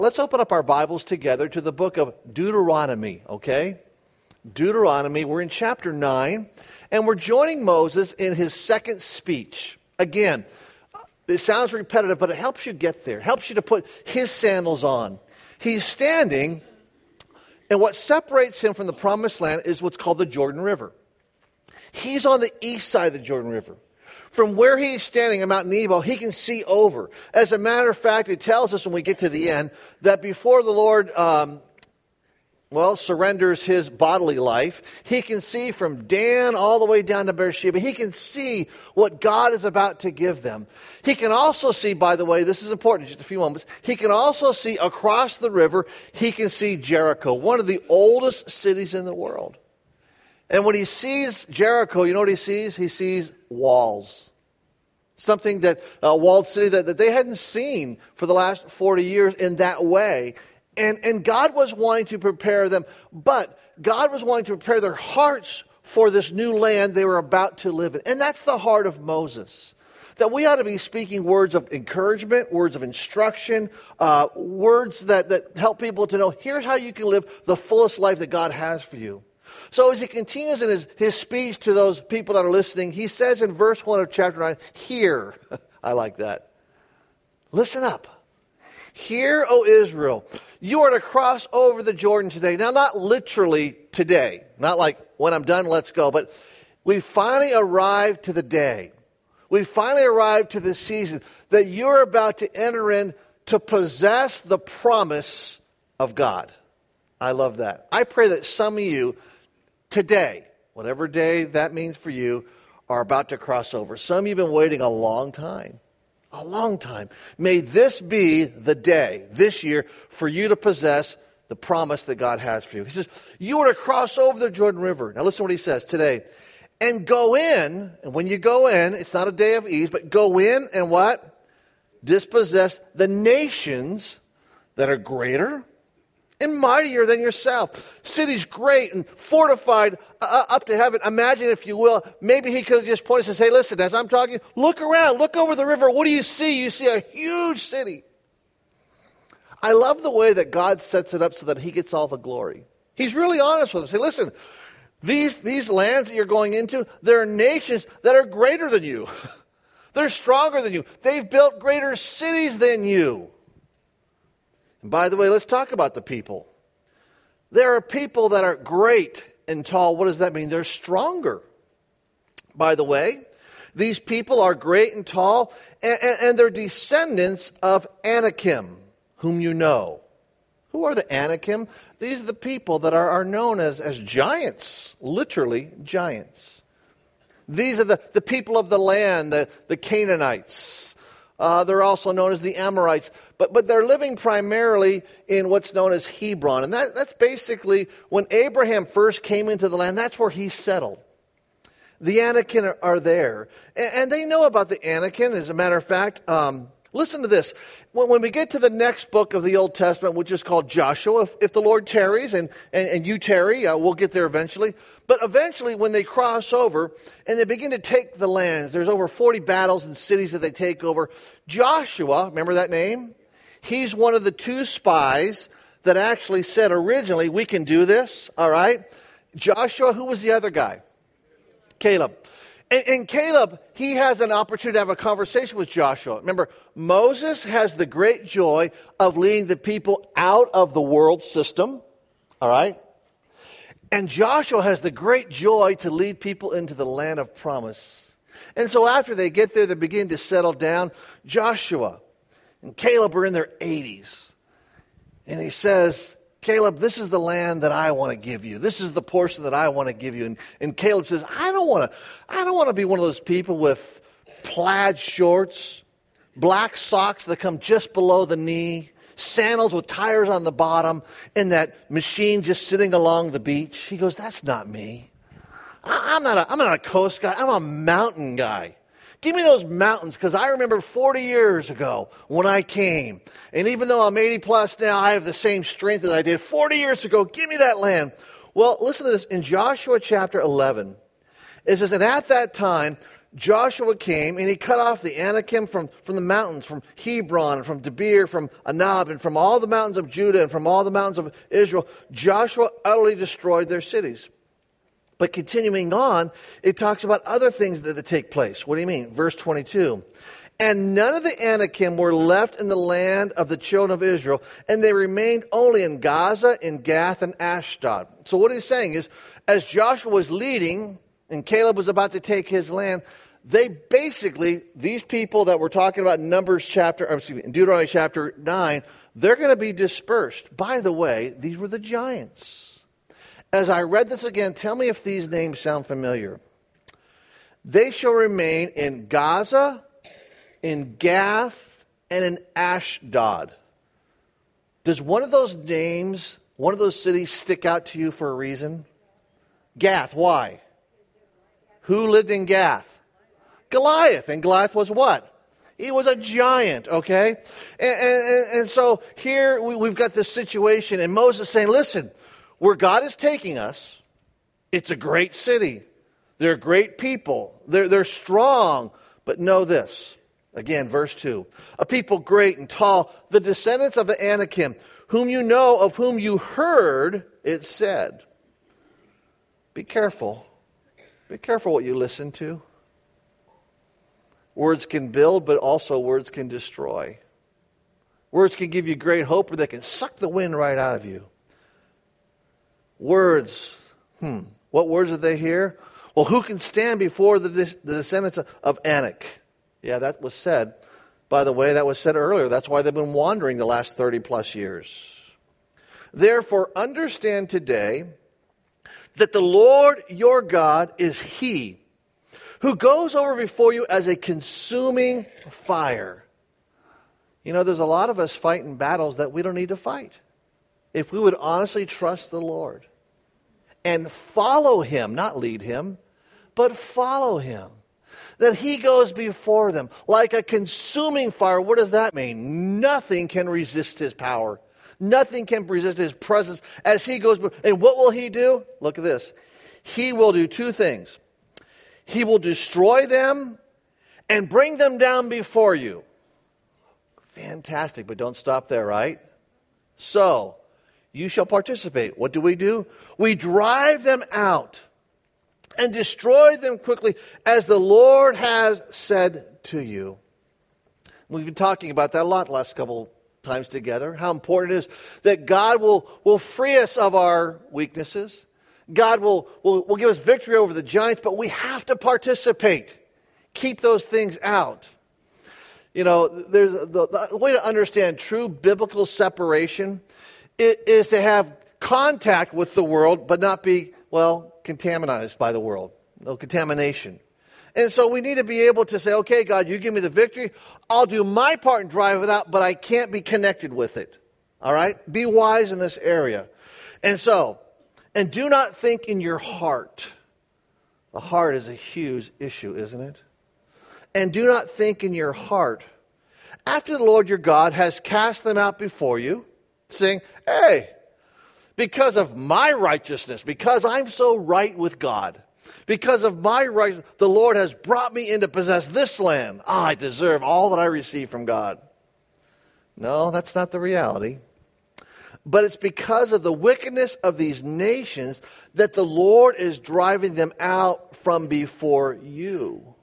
let's open up our Bibles together to the book of Deuteronomy, okay? Deuteronomy, we're in chapter 9, and we're joining Moses in his second speech. Again, it sounds repetitive, but it helps you get there. It helps you to put his sandals on. He's standing, and what separates him from the promised land is what's called the Jordan River. He's on the east side of the Jordan River. From where he's standing at Mount Nebo, he can see over. As a matter of fact, it tells us when we get to the end that before the Lord surrenders his bodily life, he can see from Dan all the way down to Beersheba. He can see what God is about to give them. He can also see, by the way, this is important, just a few moments, he can also see across the river, he can see Jericho, one of the oldest cities in the world. And when he sees Jericho, you know what he sees? He sees walls. Something that, a walled city that they hadn't seen for the last 40 years in that way. And God was wanting to prepare them, but God was wanting to prepare their hearts for this new land they were about to live in. And that's the heart of Moses. That we ought to be speaking words of encouragement, words of instruction, words that help people to know, here's how you can live the fullest life that God has for you. So as he continues in his speech to those people that are listening, he says in verse 1 of chapter 9, hear. I like that. Listen up. Hear, O Israel, you are to cross over the Jordan today. Now, not literally today. Not like, when I'm done, let's go. But we finally arrived to the day. We finally arrived to the season that you're about to enter in to possess the promise of God. I love that. I pray that some of you today, whatever day that means for you, are about to cross over. Some of you have been waiting a long time. A long time. May this be the day, this year, for you to possess the promise that God has for you. He says, you are to cross over the Jordan River. Now listen to what he says today. And go in, and when you go in, it's not a day of ease, but go in and what? Dispossess the nations that are greater and mightier than yourself. Cities great and fortified up to heaven. Imagine, if you will, maybe he could have just pointed and said, hey, listen, as I'm talking, look around, look over the river. What do you see? You see a huge city. I love the way that God sets it up so that he gets all the glory. He's really honest with them. Say, listen, these lands that you're going into, there are nations that are greater than you. They're stronger than you. They've built greater cities than you. And by the way, let's talk about the people. There are people that are great and tall. What does that mean? They're stronger. By the way, these people are great and tall, and they're descendants of Anakim, whom you know. Who are the Anakim? These are the people that are known as giants, literally giants. These are the people of the land, the Canaanites. They're also known as the Amorites. But they're living primarily in what's known as Hebron. And that's basically, when Abraham first came into the land, that's where he settled. The Anakim are there. And they know about the Anakim. As a matter of fact, listen to this. When we get to the next book of the Old Testament, which is called Joshua, if the Lord tarries and you tarry, we'll get there eventually. But eventually, when they cross over and they begin to take the lands, there's over 40 battles and cities that they take over. Joshua, remember that name? He's one of the two spies that actually said originally, we can do this, all right? Joshua, who was the other guy? Caleb. And Caleb, he has an opportunity to have a conversation with Joshua. Remember, Moses has the great joy of leading the people out of the world system, all right? And Joshua has the great joy to lead people into the land of promise. And so after they get there, they begin to settle down. Joshua and Caleb are in their 80s. And he says, Caleb, this is the land that I want to give you. This is the portion that I want to give you. And Caleb says, I don't want to be one of those people with plaid shorts, black socks that come just below the knee, sandals with tires on the bottom, and that machine just sitting along the beach. He goes, that's not me. I'm not a coast guy. I'm a mountain guy. Give me those mountains, because I remember 40 years ago when I came. And even though I'm 80 plus now, I have the same strength as I did 40 years ago. Give me that land. Well, listen to this. In Joshua chapter 11, it says, and at that time, Joshua came and he cut off the Anakim from the mountains, from Hebron, and from Debir, from Anab, and from all the mountains of Judah, and from all the mountains of Israel. Joshua utterly destroyed their cities. But continuing on, it talks about other things that take place. What do you mean? Verse 22. And none of the Anakim were left in the land of the children of Israel, and they remained only in Gaza, in Gath, and Ashdod. So what he's saying is, as Joshua was leading, and Caleb was about to take his land, they basically, these people that we're talking about in Deuteronomy chapter 9, they're going to be dispersed. By the way, these were the giants. As I read this again, tell me if these names sound familiar. They shall remain in Gaza, in Gath, and in Ashdod. Does one of those names, one of those cities stick out to you for a reason? Gath, why? Who lived in Gath? Goliath. And Goliath was what? He was a giant, okay? And so here we've got this situation, and Moses saying, listen, where God is taking us, it's a great city. They're great people. They're strong. But know this. Again, verse 2. A people great and tall, the descendants of the Anakim, whom you know, of whom you heard, it said. Be careful. Be careful what you listen to. Words can build, but also words can destroy. Words can give you great hope, or they can suck the wind right out of you. Words. What words did they hear? Well, who can stand before the descendants of Anak? Yeah, that was said. By the way, that was said earlier. That's why they've been wandering the last 30 plus years. Therefore, understand today that the Lord your God is He who goes over before you as a consuming fire. You know, there's a lot of us fighting battles that we don't need to fight. If we would honestly trust the Lord and follow Him, not lead Him, but follow Him. That He goes before them like a consuming fire. What does that mean? Nothing can resist His power. Nothing can resist His presence as He goes. And what will He do? Look at this. He will do two things. He will destroy them and bring them down before you. Fantastic, but don't stop there, right? So, you shall participate. What do? We drive them out and destroy them quickly as the Lord has said to you. We've been talking about that a lot the last couple times together, how important it is that God will free us of our weaknesses. God will give us victory over the giants, but we have to participate. Keep those things out. You know, there's the way to understand true biblical separation is to have contact with the world, but not be, contaminated by the world. No contamination. And so we need to be able to say, okay, God, you give me the victory. I'll do my part and drive it out, but I can't be connected with it. All right? Be wise in this area. And do not think in your heart. The heart is a huge issue, isn't it? And do not think in your heart, after the Lord your God has cast them out before you, saying, hey, because of my righteousness, because I'm so right with God, because of my righteousness, the Lord has brought me in to possess this land. I deserve all that I receive from God. No, that's not the reality. But it's because of the wickedness of these nations that the Lord is driving them out from before you.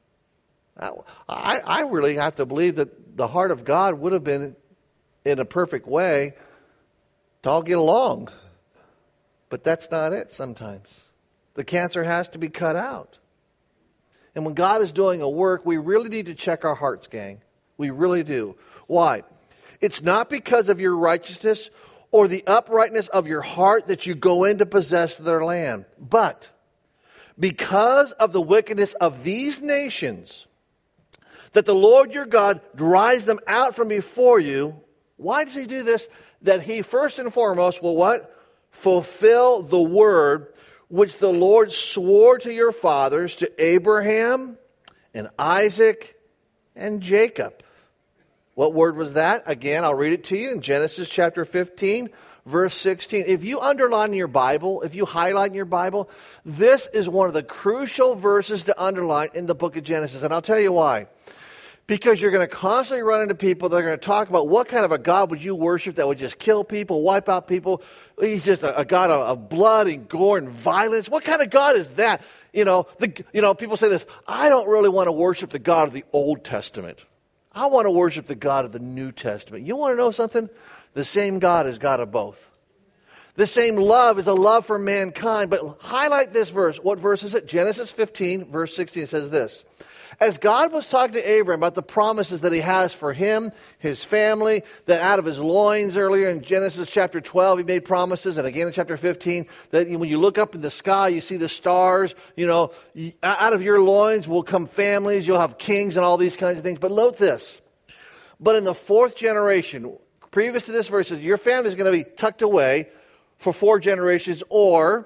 I really have to believe that the heart of God would have been in a perfect way to all get along. But that's not it sometimes. The cancer has to be cut out. And when God is doing a work, we really need to check our hearts, gang. We really do. Why? It's not because of your righteousness or the uprightness of your heart that you go in to possess their land. But because of the wickedness of these nations, that the Lord your God drives them out from before you. Why does He do this? That He first and foremost will what? Fulfill the word which the Lord swore to your fathers, to Abraham and Isaac and Jacob. What word was that? Again, I'll read it to you in Genesis chapter 15, verse 16. If you underline in your Bible, if you highlight in your Bible, this is one of the crucial verses to underline in the book of Genesis. And I'll tell you why. Because you're going to constantly run into people that are going to talk about what kind of a God would you worship that would just kill people, wipe out people. He's just a God of blood and gore and violence. What kind of God is that? People say this, I don't really want to worship the God of the Old Testament. I want to worship the God of the New Testament. You want to know something? The same God is God of both. The same love is a love for mankind. But highlight this verse. What verse is it? Genesis 15, verse 16 says this. As God was talking to Abraham about the promises that he has for him, his family, that out of his loins earlier in Genesis chapter 12, he made promises, and again in chapter 15, that when you look up in the sky, you see the stars, out of your loins will come families, you'll have kings and all these kinds of things. But note this, but in the fourth generation, previous to this verse, your family is going to be tucked away for 4 generations or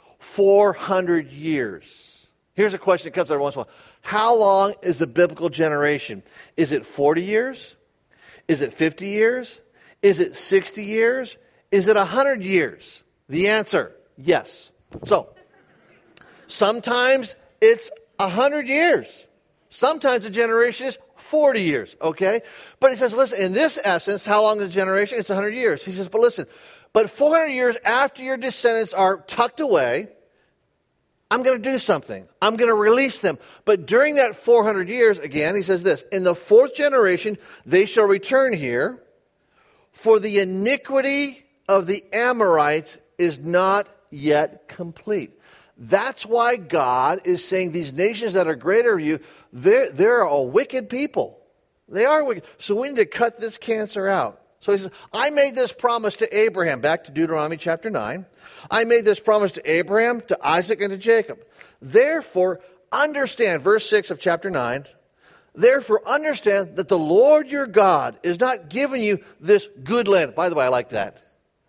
400 years. Here's a question that comes up every once in a while. How long is a biblical generation? Is it 40 years? Is it 50 years? Is it 60 years? Is it 100 years? The answer, yes. So, sometimes it's 100 years. Sometimes a generation is 40 years, okay? But he says, listen, in this essence, how long is a generation? It's 100 years. He says, but listen, but 400 years after your descendants are tucked away, I'm going to do something. I'm going to release them. But during that 400 years, again, he says this, in the 4th generation, they shall return here, for the iniquity of the Amorites is not yet complete. That's why God is saying these nations that are greater than you, they're a wicked people. They are wicked. So we need to cut this cancer out. So he says, I made this promise to Abraham, back to Deuteronomy chapter 9. I made this promise to Abraham, to Isaac, and to Jacob. Therefore, understand, verse 6 of chapter 9, therefore understand that the Lord your God is not giving you this good land. By the way, I like that.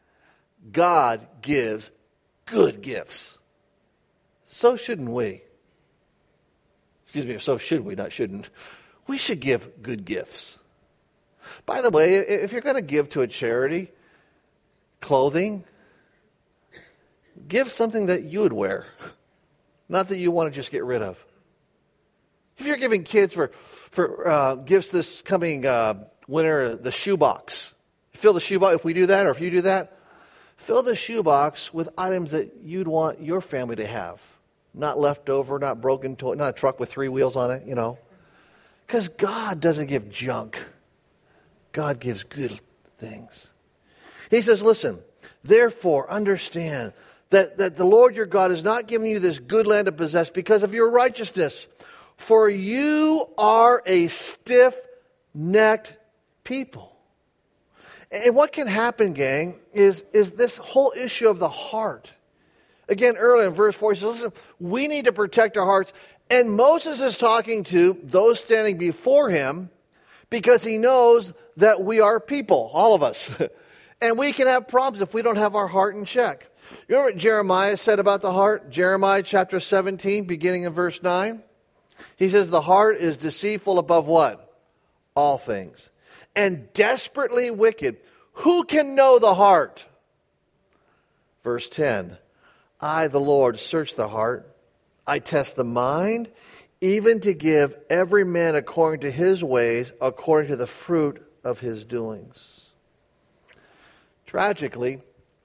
God gives good gifts. So shouldn't we. Excuse me, so should we, not shouldn't. We should give good gifts. By the way, if you're going to give to a charity, clothing, give something that you would wear, not that you want to just get rid of. If you're giving kids for gifts this coming winter, the shoebox, fill the shoebox. If we do that, or if you do that, fill the shoebox with items that you'd want your family to have, not leftover, not broken toy, not a truck with 3 wheels on it, because God doesn't give junk. God gives good things. He says, listen, therefore understand that the Lord your God is not giving you this good land to possess because of your righteousness. For you are a stiff-necked people. And what can happen, gang, is this whole issue of the heart. Again, earlier in verse 4, he says, listen, we need to protect our hearts. And Moses is talking to those standing before him because he knows that we are people, all of us. And we can have problems if we don't have our heart in check. You know what Jeremiah said about the heart? Jeremiah chapter 17, beginning in verse 9. He says, the heart is deceitful above what? All things. And desperately wicked. Who can know the heart? Verse 10. I, the Lord, search the heart. I test the mind, even to give every man according to his ways, according to the fruit of his doings. Tragically,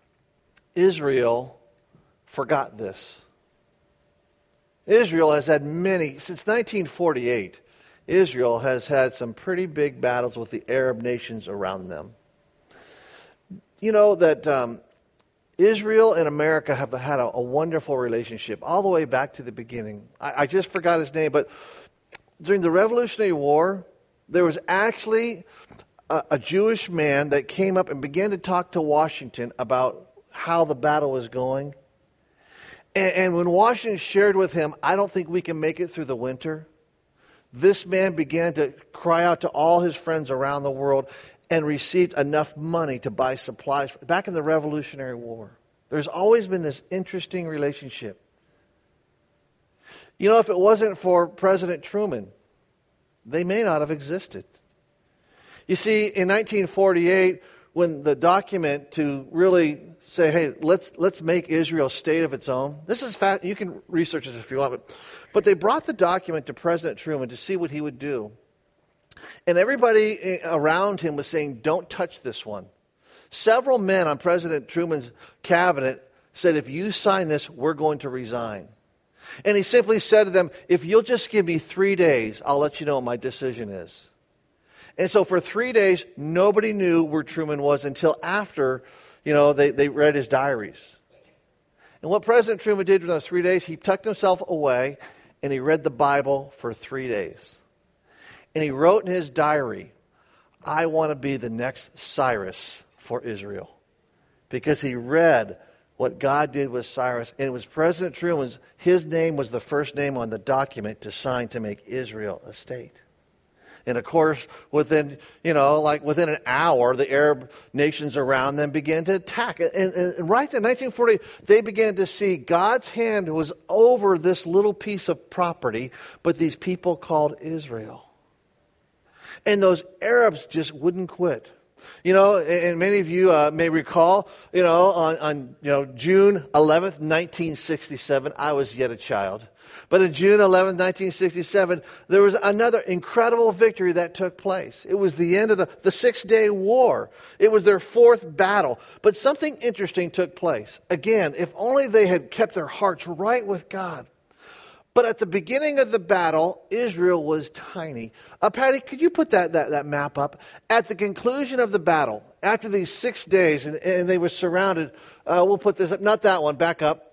Israel forgot this. Israel has had since 1948, Israel has had some pretty big battles with the Arab nations around them. You know that Israel and America have had a wonderful relationship all the way back to the beginning. I just forgot his name, but during the Revolutionary War, there was actually a Jewish man that came up and began to talk to Washington about how the battle was going. And when Washington shared with him, I don't think we can make it through the winter, this man began to cry out to all his friends around the world and received enough money to buy supplies. Back in the Revolutionary War, there's always been this interesting relationship. You know, if it wasn't for President Truman, they may not have existed. You see, in 1948, when the document to really say, hey, let's make Israel a state of its own. This is fact. You can research this if you want, but they brought the document to President Truman to see what he would do. And everybody around him was saying, don't touch this one. Several men on President Truman's cabinet said, if you sign this, we're going to resign. And he simply said to them, if you'll just give me 3 days, I'll let you know what my decision is. And so for 3 days, nobody knew where Truman was until after, they read his diaries. And what President Truman did for those 3 days, he tucked himself away and he read the Bible for 3 days. And he wrote in his diary, I want to be the next Cyrus for Israel. Because he read what God did with Cyrus. And it was President Truman's, his name was the first name on the document to sign to make Israel a state. And of course, within an hour, the Arab nations around them began to attack. And right in 1940, they began to see God's hand was over this little piece of property, but these people called Israel. And those Arabs just wouldn't quit. And many of you may recall, on June 11th, 1967, I was yet a child. But on June 11th, 1967, there was another incredible victory that took place. It was the end of the 6-day war. It was their 4th battle. But something interesting took place. Again, if only they had kept their hearts right with God. But at the beginning of the battle, Israel was tiny. Patty, could you put that map up? At the conclusion of the battle, after these 6 days, and they were surrounded, we'll put this up, not that one, back up.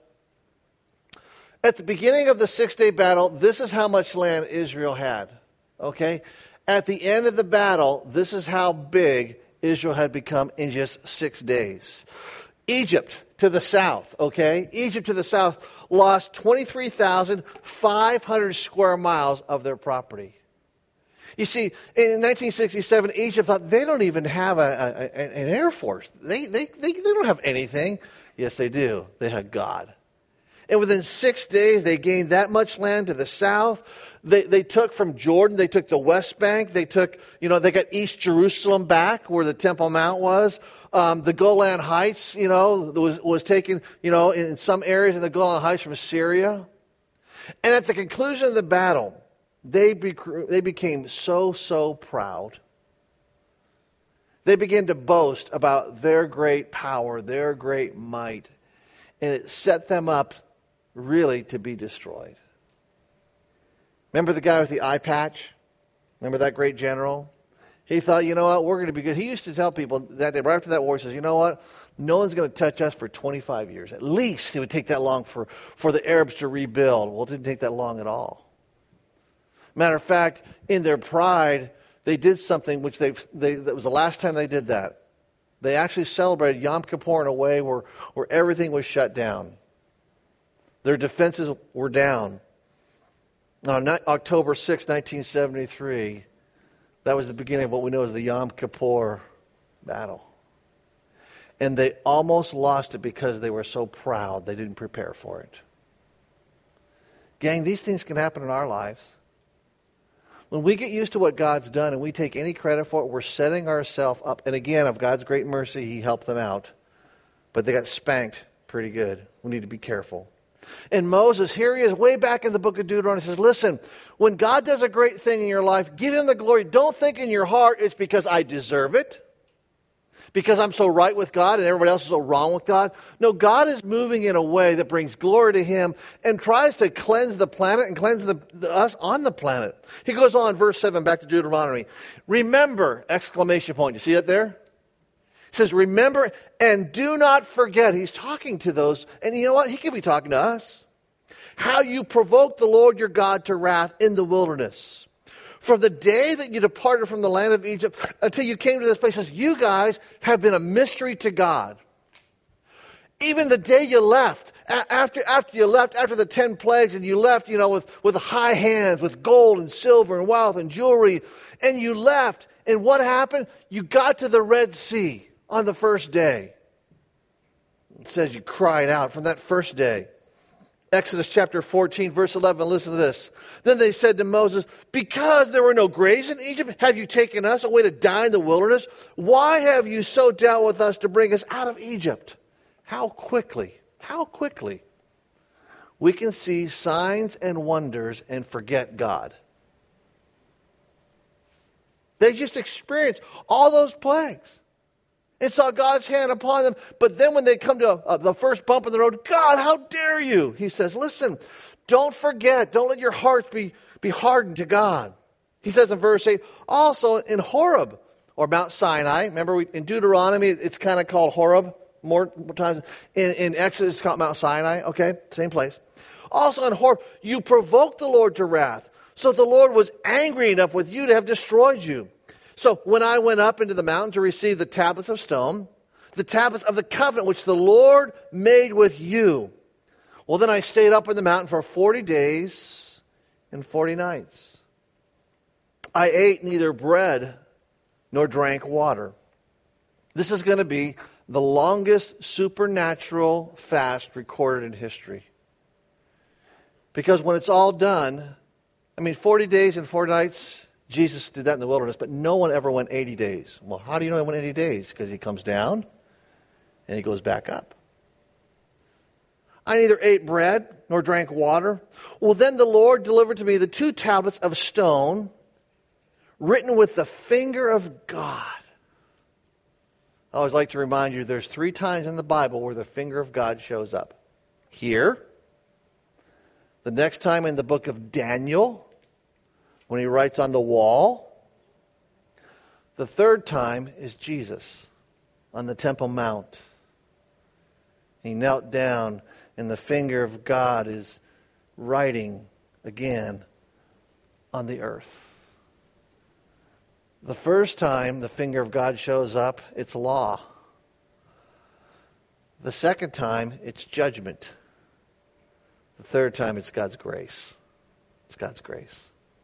At the beginning of the 6-day battle, this is how much land Israel had, okay? At the end of the battle, this is how big Israel had become in just 6 days. Egypt to the south, okay? Egypt to the south lost 23,500 square miles of their property. You see, in 1967, Egypt thought they don't even have an air force. They don't have anything. Yes, they do. They had God. And within 6 days, they gained that much land to the south. They took from Jordan, they took the West Bank, they took, they got East Jerusalem back where the Temple Mount was. The Golan Heights, was taken, in some areas in the Golan Heights from Syria. And at the conclusion of the battle, they became so proud. They began to boast about their great power, their great might. And it set them up really to be destroyed. Remember the guy with the eye patch? Remember that great general? He thought, we're going to be good. He used to tell people that right after that war, he says, you know what? No one's going to touch us for 25 years. At least it would take that long for the Arabs to rebuild. Well, it didn't take that long at all. Matter of fact, in their pride, they did something which that was the last time they did that. They actually celebrated Yom Kippur in a way where everything was shut down. Their defenses were down. On October 6, 1973, that was the beginning of what we know as the Yom Kippur battle. And they almost lost it because they were so proud they didn't prepare for it. Gang, these things can happen in our lives. When we get used to what God's done and we take any credit for it, we're setting ourselves up. And again, of God's great mercy, He helped them out. But they got spanked pretty good. We need to be careful. And Moses, here he is way back in the book of Deuteronomy, says, listen, when God does a great thing in your life, give Him the glory. Don't think in your heart it's because I deserve it, because I'm so right with God and everybody else is so wrong with God. No, God is moving in a way that brings glory to Him and tries to cleanse the planet and cleanse us on the planet. He goes on, verse 7, back to Deuteronomy. Remember, exclamation point. You see that there? He says, remember and do not forget. He's talking to those, and you know what? He could be talking to us. How you provoked the Lord your God to wrath in the wilderness. From the day that you departed from the land of Egypt until you came to this place, says, you guys have been a mystery to God. Even the day you left, after you left, after the 10 plagues, and you left, with high hands, with gold and silver and wealth and jewelry, and you left, and what happened? You got to the Red Sea on the first day. It says you cried out from that first day. Exodus chapter 14, verse 11, listen to this. Then they said to Moses, because there were no graves in Egypt, have you taken us away to die in the wilderness? Why have you so dealt with us to bring us out of Egypt? How quickly we can see signs and wonders and forget God. They just experienced all those plagues and saw God's hand upon them. But then when they come to the first bump in the road, God, how dare you? He says, listen, don't forget. Don't let your hearts be hardened to God. He says in verse 8, also in Horeb, or Mount Sinai. Remember, in Deuteronomy, it's kind of called Horeb more times. In Exodus, it's called Mount Sinai. Okay, same place. Also in Horeb, you provoked the Lord to wrath. So the Lord was angry enough with you to have destroyed you. So when I went up into the mountain to receive the tablets of stone, the tablets of the covenant which the Lord made with you, well, then I stayed up in the mountain for 40 days and 40 nights. I ate neither bread nor drank water. This is going to be the longest supernatural fast recorded in history. Because when it's all done, 40 days and 40 nights, Jesus did that in the wilderness, but no one ever went 80 days. Well, how do you know he went 80 days? Because he comes down and he goes back up. I neither ate bread nor drank water. Well, then the Lord delivered to me the 2 tablets of stone written with the finger of God. I always like to remind you there's 3 times in the Bible where the finger of God shows up. Here, the next time in the book of Daniel, when he writes on the wall. The 3rd time is Jesus on the Temple Mount. He knelt down and the finger of God is writing again on the earth. The first time the finger of God shows up, it's law. The second time, it's judgment. The 3rd time, it's God's grace. It's God's grace.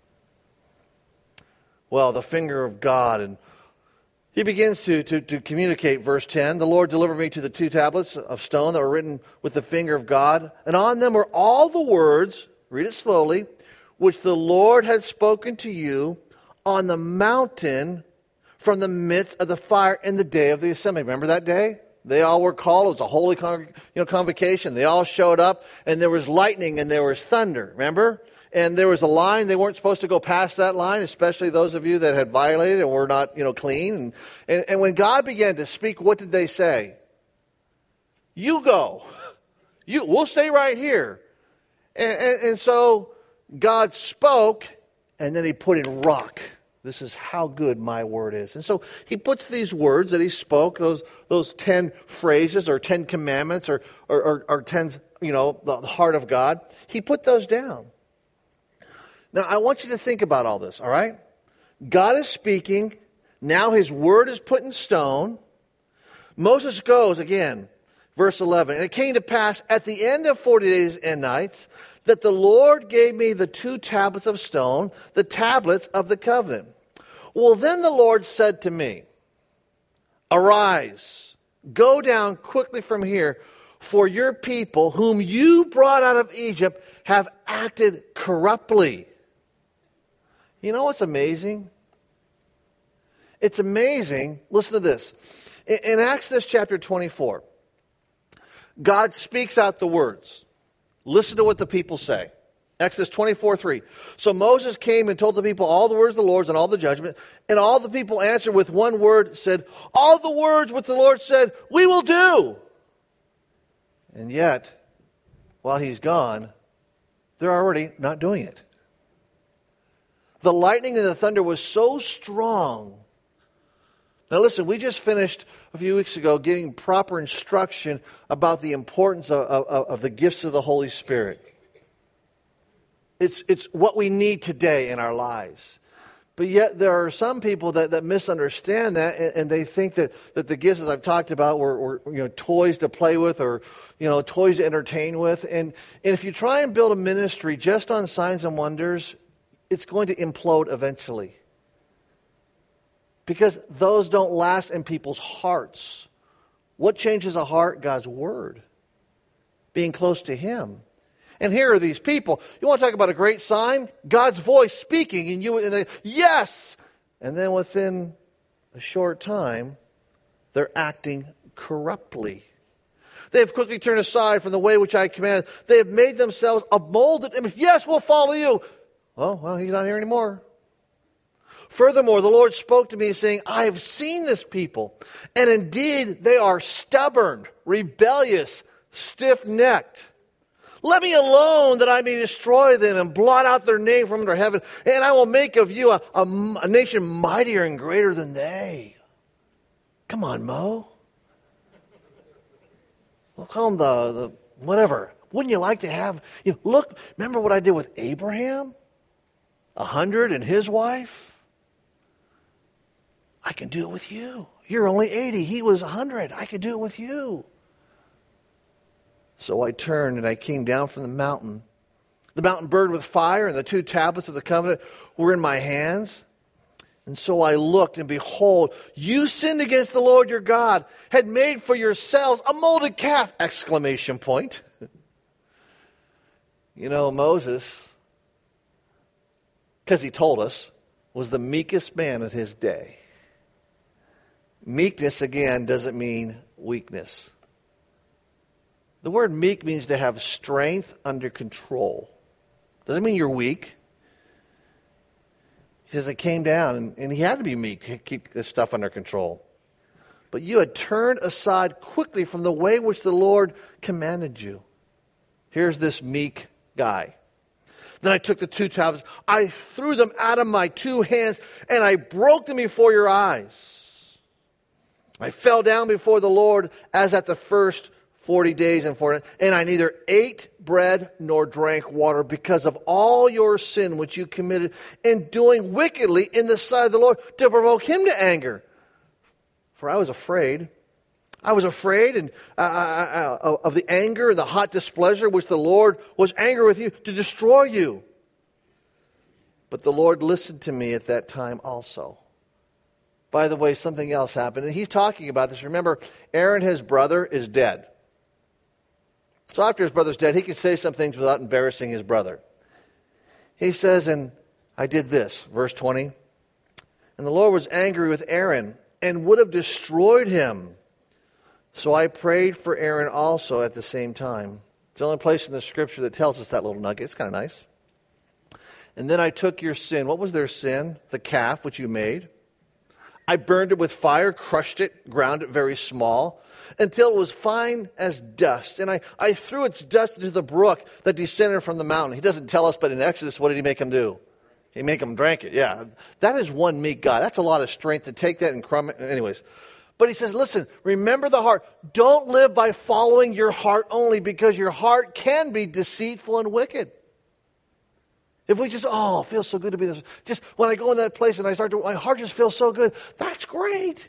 Well, the finger of God, and he begins to communicate, verse 10. The Lord delivered me to the 2 tablets of stone that were written with the finger of God, and on them were all the words, read it slowly, which the Lord had spoken to you on the mountain from the midst of the fire in the day of the assembly. Remember that day? They all were called. It was a holy convocation. They all showed up, and there was lightning and there was thunder. Remember? And there was a line. They weren't supposed to go past that line, especially those of you that had violated and were not, clean. And when God began to speak, what did they say? You go. We'll stay right here. And so God spoke, and then he put in rock. This is how good my word is. And so he puts these words that he spoke, those 10 phrases or 10 commandments or 10, the heart of God. He put those down. Now, I want you to think about all this, all right? God is speaking. Now his word is put in stone. Moses goes, again, verse 11. And it came to pass at the end of 40 days and nights that the Lord gave me the 2 tablets of stone, the tablets of the covenant. Well, then the Lord said to me, arise, go down quickly from here, for your people, whom you brought out of Egypt, have acted corruptly. You know what's amazing? It's amazing. Listen to this. In Exodus chapter 24, God speaks out the words. Listen to what the people say. Exodus 24:3. So Moses came and told the people all the words of the Lord and all the judgment. And all the people answered with one word, said, all the words which the Lord said, we will do. And yet, while he's gone, they're already not doing it. The lightning and the thunder was so strong. Now listen, we just finished a few weeks ago getting proper instruction about the importance of the gifts of the Holy Spirit. It's what we need today in our lives. But yet there are some people that misunderstand that, and they think that the gifts, as I've talked about, were toys to play with or toys to entertain with. And if you try and build a ministry just on signs and wonders, it's going to implode eventually. Because those don't last in people's hearts. What changes a heart? God's Word. Being close to Him. And here are these people. You want to talk about a great sign? God's voice speaking, and they, yes! And then within a short time, they're acting corruptly. They have quickly turned aside from the way which I commanded. They have made themselves a molded image. Yes, we'll follow you. Well, he's not here anymore. Furthermore, the Lord spoke to me saying, I have seen this people, and indeed they are stubborn, rebellious, stiff-necked. Let me alone that I may destroy them and blot out their name from under heaven, and I will make of you a nation mightier and greater than they. Come on, Mo. We'll call them the whatever. Wouldn't you like to have, look, remember what I did with Abraham? 100 and his wife? I can do it with you. You're only 80. He was 100. I can do it with you. So I turned and I came down from the mountain. The mountain burned with fire, and the 2 tablets of the covenant were in my hands. And so I looked, and behold, you sinned against the Lord your God, had made for yourselves a molded calf! Exclamation point. Moses, because he told us, was the meekest man of his day. Meekness, again, doesn't mean weakness. The word meek means to have strength under control. Doesn't mean you're weak. He says, it came down, and he had to be meek to keep this stuff under control. But you had turned aside quickly from the way which the Lord commanded you. Here's this meek guy. Then I took the 2 tablets, I threw them out of my 2 hands, and I broke them before your eyes. I fell down before the Lord as at the first 40 days and 40 nights, and I neither ate bread nor drank water because of all your sin which you committed in doing wickedly in the sight of the Lord to provoke him to anger. For I was afraid. I was afraid of the anger and the hot displeasure which the Lord was angry with you to destroy you. But the Lord listened to me at that time also. By the way, something else happened. And he's talking about this. Remember, Aaron, his brother, is dead. So after his brother's dead, he can say some things without embarrassing his brother. He says, and I did this, verse 20. And the Lord was angry with Aaron and would have destroyed him. So I prayed for Aaron also at the same time. It's the only place in the scripture that tells us that little nugget. It's kind of nice. And then I took your sin. What was their sin? The calf which you made. I burned it with fire, crushed it, ground it very small, until it was fine as dust. And I threw its dust into the brook that descended from the mountain. He doesn't tell us, but in Exodus, what did he make him do? He made him drink it, yeah. That is one meek God. That's a lot of strength to take that and crumb it. Anyways. But he says, listen, remember the heart. Don't live by following your heart only, because your heart can be deceitful and wicked. If we just, it feels so good to be this. Just when I go in that place and my heart just feels so good. That's great.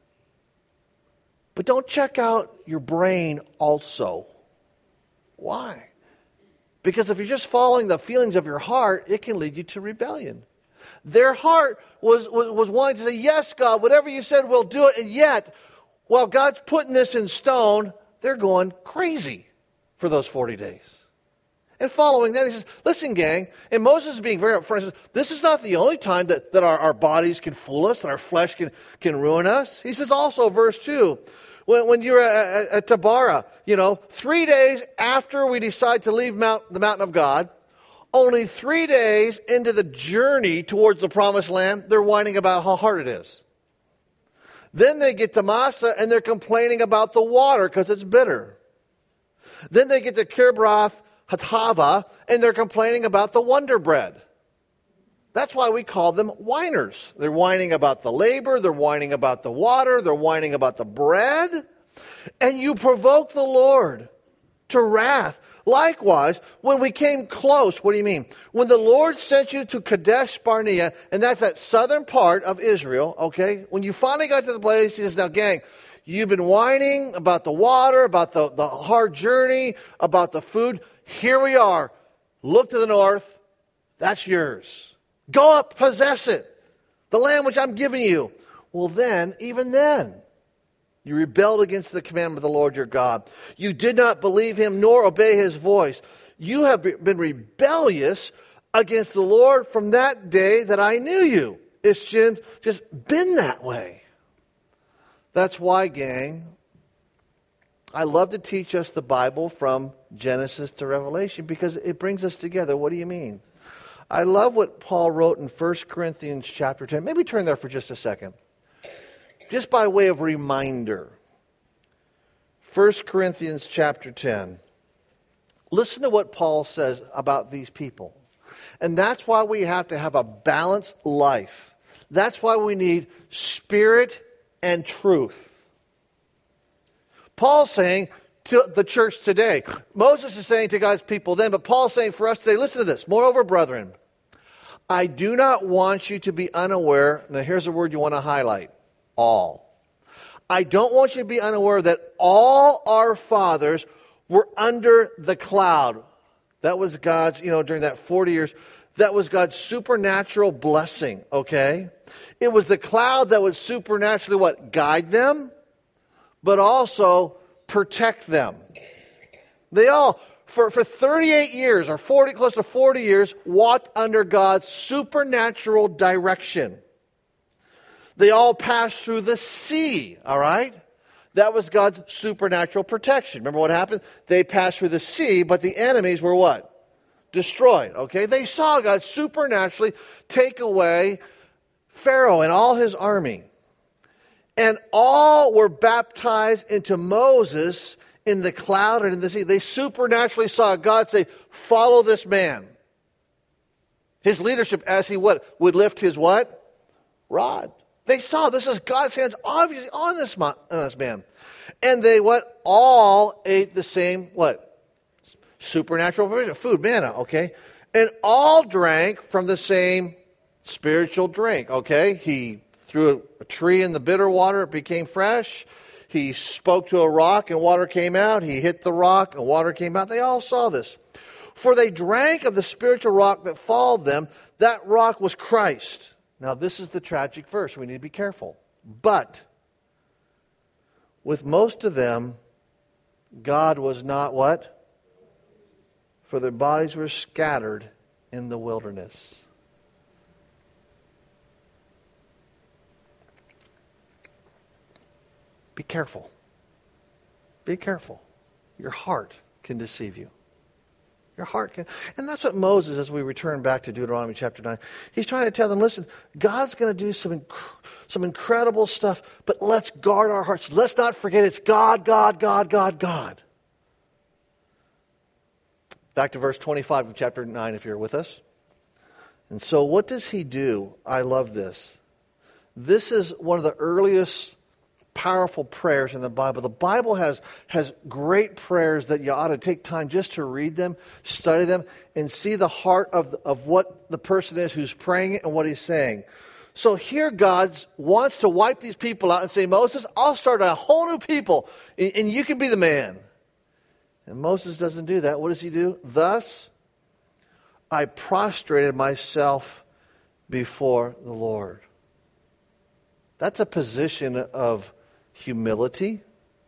But don't check out your brain also. Why? Because if you're just following the feelings of your heart, it can lead you to rebellion. Their heart was wanting to say, yes, God, whatever you said, we'll do it. And yet, while God's putting this in stone, they're going crazy for those 40 days. And following that, he says, listen, gang, and Moses is being very upfront. He says, this is not the only time that our bodies can fool us, that our flesh can ruin us. He says also, verse 2, when you're at Taberah, 3 days after we decide to leave the mountain of God, only 3 days into the journey towards the promised land, they're whining about how hard it is. Then they get to Massa, and they're complaining about the water because it's bitter. Then they get to Kibroth Hatava, and they're complaining about the Wonder Bread. That's why we call them whiners. They're whining about the labor, they're whining about the water, they're whining about the bread. And you provoke the Lord to wrath. Likewise, when we came close, what do you mean? When the Lord sent you to Kadesh Barnea, and that's that southern part of Israel, okay? When you finally got to the place, he says, now gang, you've been whining about the water, about the hard journey, about the food. Here we are. Look to the north. That's yours. Go up, possess it. The land which I'm giving you. Well then, even then, you rebelled against the commandment of the Lord your God. You did not believe him nor obey his voice. You have been rebellious against the Lord from that day that I knew you. It's just been that way. That's why, gang, I love to teach us the Bible from Genesis to Revelation because it brings us together. What do you mean? I love what Paul wrote in 1 Corinthians chapter 10. Maybe turn there for just a second. Just by way of reminder. 1 Corinthians chapter 10. Listen to what Paul says about these people. And that's why we have to have a balanced life. That's why we need spirit and truth. Paul's saying to the church today, Moses is saying to God's people then, but Paul's saying for us today, listen to this. Moreover, brethren, I do not want you to be unaware. Now here's a word you want to highlight. All. I don't want you to be unaware that all our fathers were under the cloud. That was God's, during that 40 years, that was God's supernatural blessing, okay? It was the cloud that would supernaturally what? Guide them, but also protect them. They all, for 38 years, or close to 40 years, walked under God's supernatural direction. They all passed through the sea, all right? That was God's supernatural protection. Remember what happened? They passed through the sea, but the enemies were what? Destroyed, okay? They saw God supernaturally take away Pharaoh and all his army. And all were baptized into Moses in the cloud and in the sea. They supernaturally saw God say, follow this man. His leadership as he would lift his what? Rod. They saw this is God's hands obviously on this man. And they what? All ate the same what? Supernatural provision. Food, manna, okay? And all drank from the same spiritual drink, okay? He threw a tree in the bitter water, it became fresh. He spoke to a rock and water came out. He hit the rock and water came out. They all saw this. For they drank of the spiritual rock that followed them. That rock was Christ. Now this is the tragic verse. We need to be careful. But with most of them, God was not what? For their bodies were scattered in the wilderness. Be careful. Be careful. Your heart can deceive you. Your heart can. And that's what Moses, as we return back to Deuteronomy chapter 9, he's trying to tell them, listen, God's going to do some incredible stuff, but let's guard our hearts. Let's not forget it's God, God, God, God, God. Back to verse 25 of chapter 9, if you're with us. And so what does he do? I love this. This is one of the earliest powerful prayers in the Bible. The Bible has great prayers that you ought to take time just to read them, study them, and see the heart of what the person is who's praying it and what he's saying. So here God wants to wipe these people out and say, Moses, I'll start a whole new people, and you can be the man. And Moses doesn't do that. What does he do? Thus, I prostrated myself before the Lord. That's a position of humility.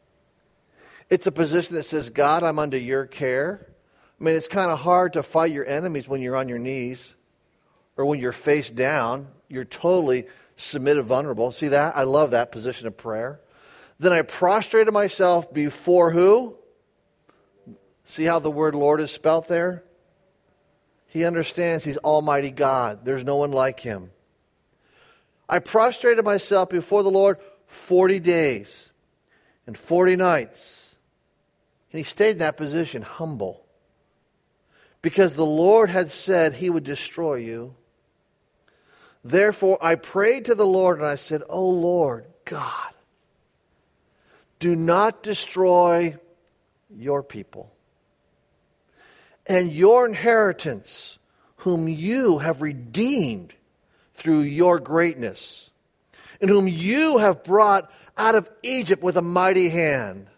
It's a position that says, God, I'm under your care. I mean, it's kind of hard to fight your enemies when you're on your knees or when you're face down. You're totally submitted, vulnerable. See that? I love that position of prayer. Then I prostrated myself before who? See how the word Lord is spelt there? He understands he's Almighty God. There's no one like him. I prostrated myself before the Lord 40 days and 40 nights. And he stayed in that position, humble. Because the Lord had said he would destroy you. Therefore, I prayed to the Lord and I said, O Lord God, do not destroy your people and your inheritance, whom you have redeemed through your greatness, and whom you have brought out of Egypt with a mighty hand.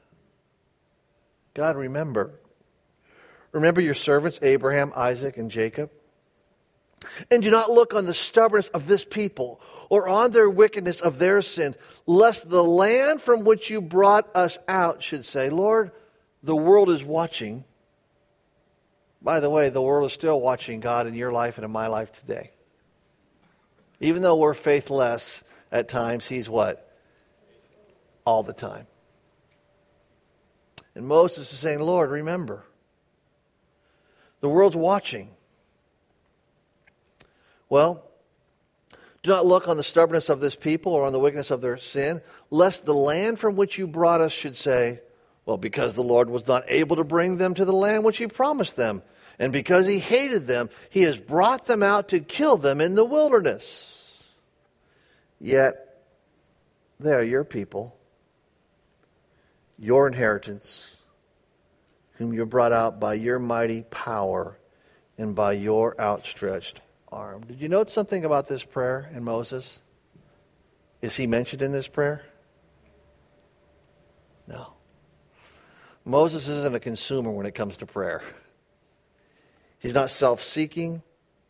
God, remember your servants, Abraham, Isaac, and Jacob. And do not look on the stubbornness of this people, or on their wickedness of their sin, lest the land from which you brought us out should say, Lord, the world is watching. By the way, the world is still watching God in your life and in my life today. Even though we're faithless at times, He's what? All the time. And Moses is saying, Lord, remember. The world's watching. Well, do not look on the stubbornness of this people or on the wickedness of their sin, lest the land from which you brought us should say, well, because the Lord was not able to bring them to the land which He promised them, and because He hated them, He has brought them out to kill them in the wilderness. Yet, they are your people, your inheritance, whom you brought out by your mighty power and by your outstretched arm. Did you note something about this prayer in Moses? Is he mentioned in this prayer? No. Moses isn't a consumer when it comes to prayer. He's not self-seeking.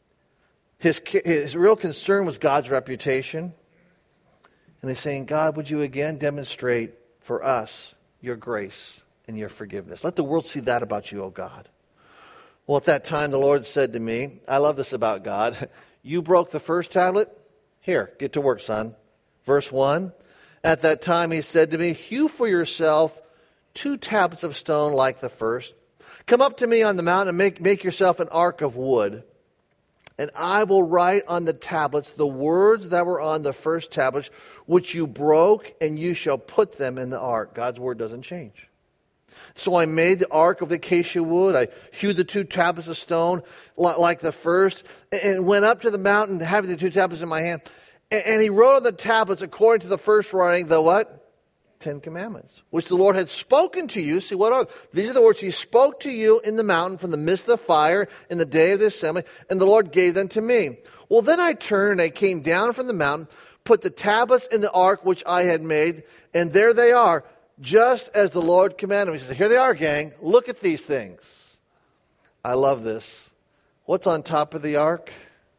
His real concern was God's reputation. And he's saying, God, would you again demonstrate for us your grace and your forgiveness? Let the world see that about you, O God. Well, at that time, the Lord said to me, I love this about God. You broke the first tablet? Here, get to work, son. Verse 1. At that time, He said to me, hew for yourself 2 tablets of stone like the first. Come up to me on the mountain and make yourself an ark of wood. And I will write on the tablets the words that were on the first tablets, which you broke, and you shall put them in the ark. God's word doesn't change. So I made the ark of the acacia wood. I hewed the 2 tablets of stone like the first, and went up to the mountain having the 2 tablets in my hand. And he wrote on the tablets, according to the first writing, the what? 10 Commandments, which the Lord had spoken to you. See, what are these? Are the words He spoke to you in the mountain from the midst of the fire in the day of the assembly, and the Lord gave them to me. Well, then I turned and I came down from the mountain, put the tablets in the ark which I had made, and there they are, just as the Lord commanded me. He said, here they are, gang. Look at these things. I love this. What's on top of the ark?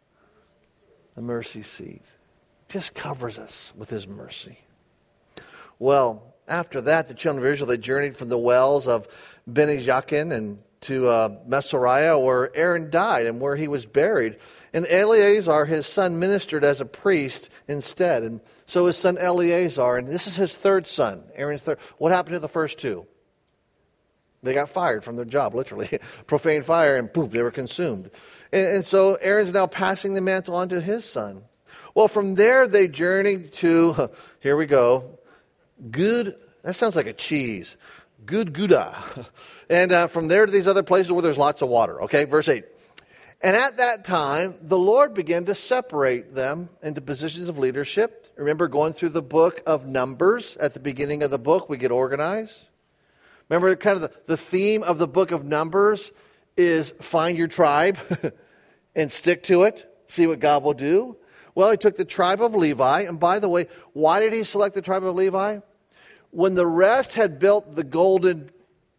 The mercy seat. Just covers us with His mercy. Well, after that, the children of Israel, they journeyed from the wells of Beni Jaakan and to Mesariah, where Aaron died and where he was buried. And Eleazar, his son, ministered as a priest instead. And so his son Eleazar, and this is his third son, Aaron's third. What happened to the first 2? They got fired from their job, literally. Profane fire, and boom, they were consumed. And so Aaron's now passing the mantle on to his son. Well, from there they journeyed to, here we go, that sounds like a cheese, Gudgodah. And from there to these other places where there's lots of water. Okay, verse 8. And at that time, the Lord began to separate them into positions of leadership. Remember going through the book of Numbers. At the beginning of the book, we get organized. Remember kind of the theme of the book of Numbers is find your tribe and stick to it. See what God will do. Well, He took the tribe of Levi. And by the way, why did He select the tribe of Levi? When the rest had built the golden,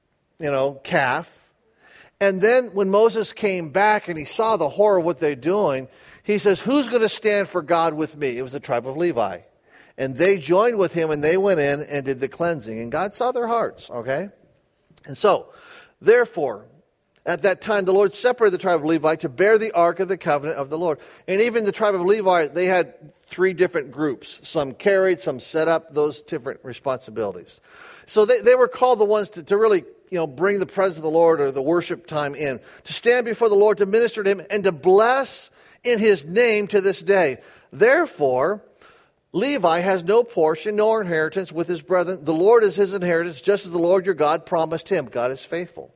calf, and then when Moses came back and he saw the horror of what they're doing, he says, who's going to stand for God with me? It was the tribe of Levi. And they joined with him and they went in and did the cleansing. And God saw their hearts, okay? And so, therefore, at that time, the Lord separated the tribe of Levi to bear the ark of the covenant of the Lord. And even the tribe of Levi, they had 3 different groups. Some carried, some set up those different responsibilities. So they were called the ones to really, bring the presence of the Lord or the worship time in, to stand before the Lord, to minister to Him, and to bless in His name to this day. Therefore, Levi has no portion, nor inheritance with his brethren. The Lord is his inheritance, just as the Lord your God promised him. God is faithful.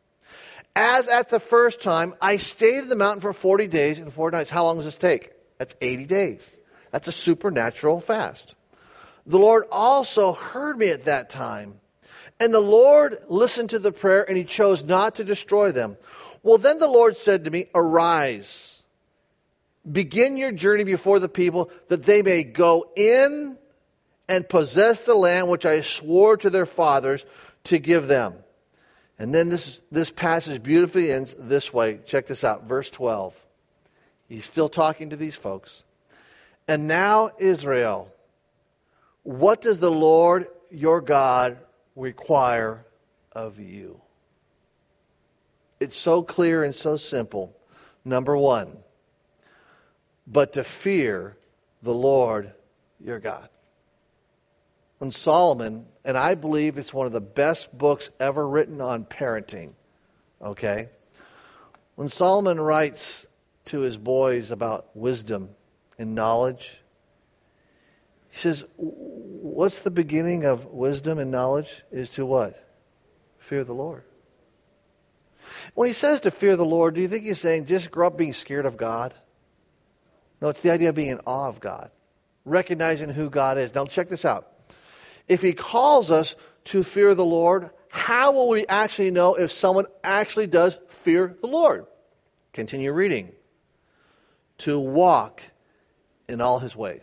As at the first time, I stayed in the mountain for 40 days and 40 nights. How long does this take? That's 80 days. That's a supernatural fast. The Lord also heard me at that time. And the Lord listened to the prayer, and He chose not to destroy them. Well, then the Lord said to me, arise, begin your journey before the people, that they may go in and possess the land which I swore to their fathers to give them. And then this passage beautifully ends this way. Check this out, verse 12. He's still talking to these folks. And now, Israel, what does the Lord your God require of you? It's so clear and so simple. Number one, but to fear the Lord your God. When Solomon, and I believe it's one of the best books ever written on parenting, okay? When Solomon writes to his boys about wisdom and knowledge, he says, what's the beginning of wisdom and knowledge? Is to what? Fear the Lord. When he says to fear the Lord, do you think he's saying just grow up being scared of God? No, it's the idea of being in awe of God, recognizing who God is. Now check this out. If he calls us to fear the Lord, how will we actually know if someone actually does fear the Lord? Continue reading. To walk in all his ways.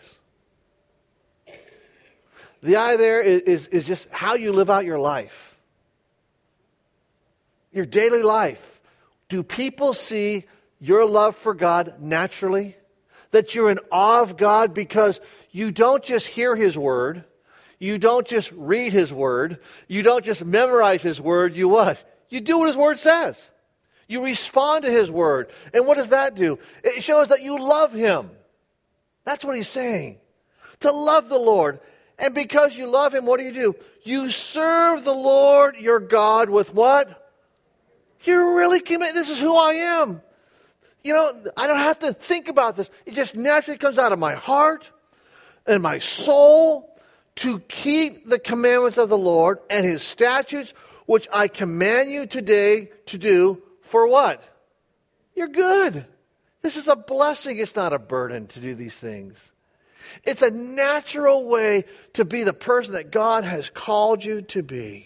The eye there is just how you live out your life. Your daily life. Do people see your love for God naturally? That you're in awe of God because you don't just hear his word. You don't just read his word. You don't just memorize his word. You what? You do what his word says. You respond to his word. And what does that do? It shows that you love him. That's what he's saying. To love the Lord. And because you love him, what do? You serve the Lord your God with what? You're really committed. This is who I am. You know, I don't have to think about this. It just naturally comes out of my heart and my soul to keep the commandments of the Lord and his statutes, which I command you today to do for what? You're good. This is a blessing. It's not a burden to do these things. It's a natural way to be the person that God has called you to be.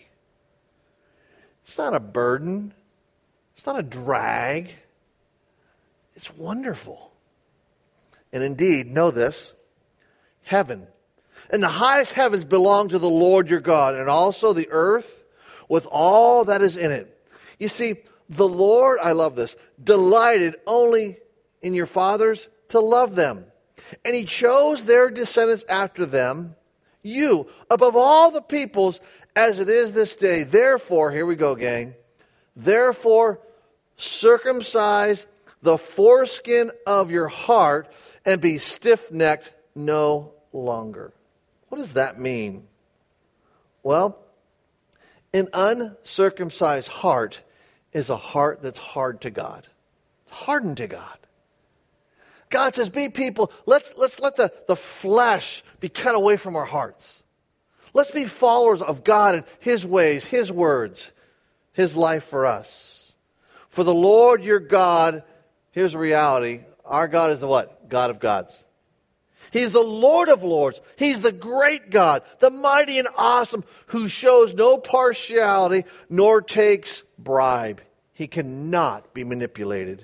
It's not a burden. It's not a drag. It's wonderful. And indeed, know this, heaven and the highest heavens belong to the Lord your God, and also the earth with all that is in it. You see, the Lord, I love this, delighted only in your fathers to love them. And he chose their descendants after them, you, above all the peoples, as it is this day. Therefore, here we go, gang. Therefore, circumcise the foreskin of your heart and be stiff-necked no longer. What does that mean? Well, an uncircumcised heart is a heart that's hard to God. It's hardened to God. God says, be people, let's let the flesh be cut away from our hearts. Let's be followers of God and his ways, his words, his life for us. For the Lord your God, here's the reality, our God is the what? God of gods. He's the Lord of lords. He's the great God, the mighty and awesome, who shows no partiality nor takes bribe. He cannot be manipulated.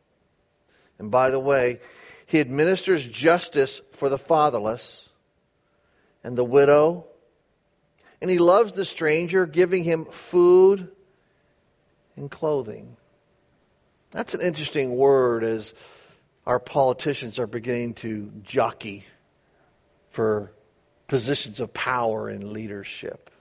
And by the way, he administers justice for the fatherless and the widow. And he loves the stranger, giving him food and clothing. That's an interesting word as our politicians are beginning to jockey for positions of power and leadership.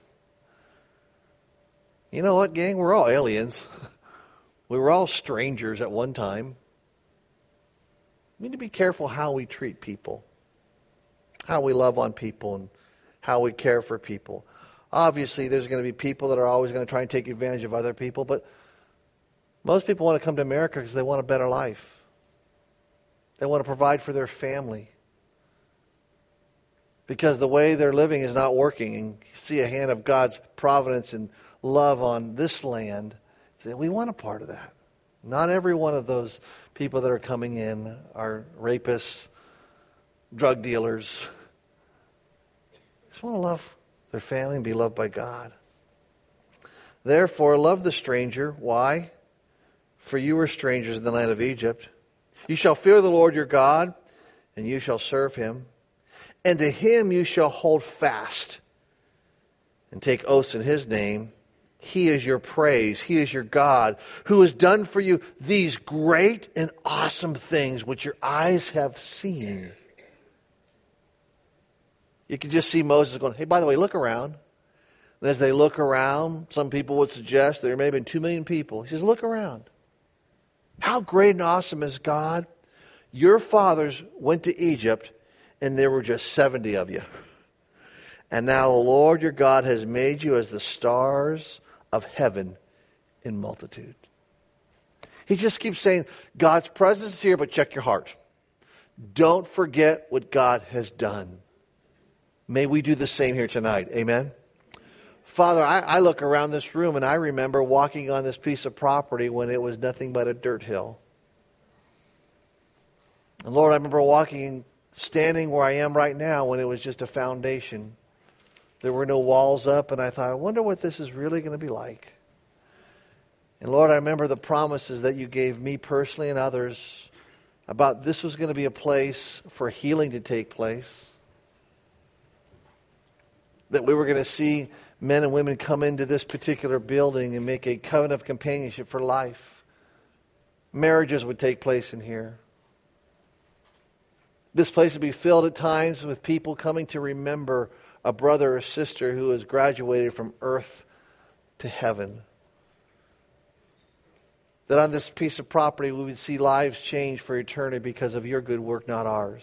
You know what, gang? We're all aliens. We were all strangers at one time. We need to be careful how we treat people, how we love on people, and how we care for people. Obviously, there's going to be people that are always going to try and take advantage of other people, but most people want to come to America because they want a better life. They want to provide for their family. Because the way they're living is not working, and you see a hand of God's providence and love on this land, we want a part of that. Not every one of those people that are coming in are rapists, drug dealers. They just want to love their family and be loved by God. Therefore, love the stranger. Why? For you were strangers in the land of Egypt. You shall fear the Lord your God, and you shall serve him. And to him you shall hold fast and take oaths in his name. He is your praise. He is your God, who has done for you these great and awesome things which your eyes have seen. You can just see Moses going, hey, by the way, look around. And as they look around, some people would suggest there may have been 2 million people. He says, look around. How great and awesome is God? Your fathers went to Egypt, and there were just 70 of you. And now the Lord your God has made you as the stars of heaven in multitude. He just keeps saying, God's presence is here, but check your heart. Don't forget what God has done. May we do the same here tonight. Amen? Father, I look around this room and I remember walking on this piece of property when it was nothing but a dirt hill. And Lord, I remember standing where I am right now when it was just a foundation. There were no walls up, and I thought, I wonder what this is really going to be like. And Lord, I remember the promises that you gave me personally and others about this was going to be a place for healing to take place. That we were going to see men and women come into this particular building and make a covenant of companionship for life. Marriages would take place in here. This place would be filled at times with people coming to remember a brother or sister who has graduated from earth to heaven. That on this piece of property we would see lives change for eternity because of your good work, not ours.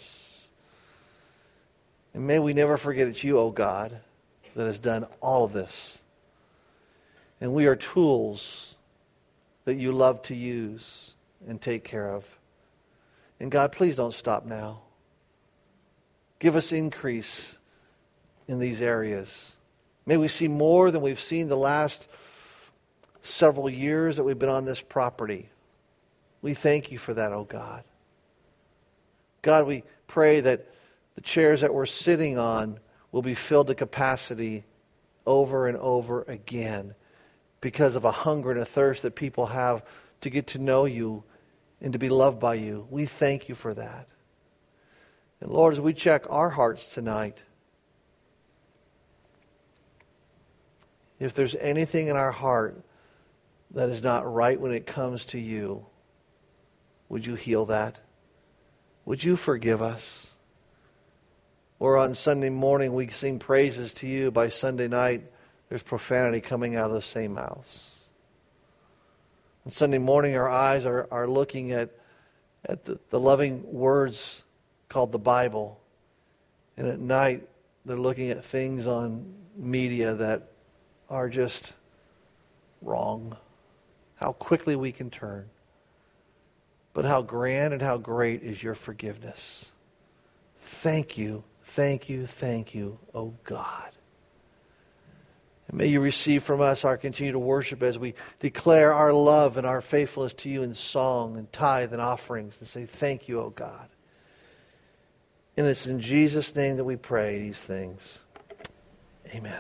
And may we never forget it's you, O God, that has done all of this. And we are tools that you love to use and take care of. And God, please don't stop now. Give us increase in these areas. May we see more than we've seen the last several years that we've been on this property. We thank you for that, oh God. God, we pray that the chairs that we're sitting on will be filled to capacity over and over again because of a hunger and a thirst that people have to get to know you and to be loved by you. We thank you for that. And Lord, as we check our hearts tonight, if there's anything in our heart that is not right when it comes to you, would you heal that? Would you forgive us? Or on Sunday morning we sing praises to you. By Sunday night there's profanity coming out of those same mouths. On Sunday morning our eyes are looking at the loving words called the Bible. And at night they're looking at things on media that are just wrong. How quickly we can turn. But how grand and how great is your forgiveness. Thank you, thank you, thank you, oh God. And may you receive from us our continued worship as we declare our love and our faithfulness to you in song and tithe and offerings and say thank you, oh God. And it's in Jesus' name that we pray these things. Amen.